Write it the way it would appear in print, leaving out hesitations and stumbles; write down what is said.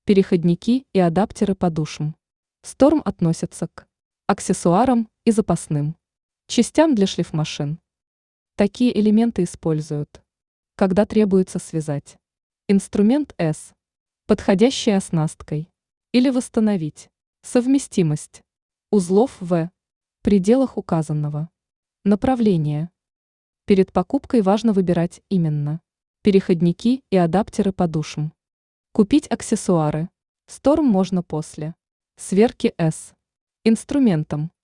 Переходники и адаптеры по душам. Storm относится к аксессуарам и запасным частям для шлифмашин. Такие элементы используют, когда требуется связать инструмент S подходящей оснасткой или восстановить совместимость узлов в пределах указанного направления. Перед покупкой важно выбирать именно переходники и адаптеры по душам. Купить аксессуары Storm можно после сверки S инструментом.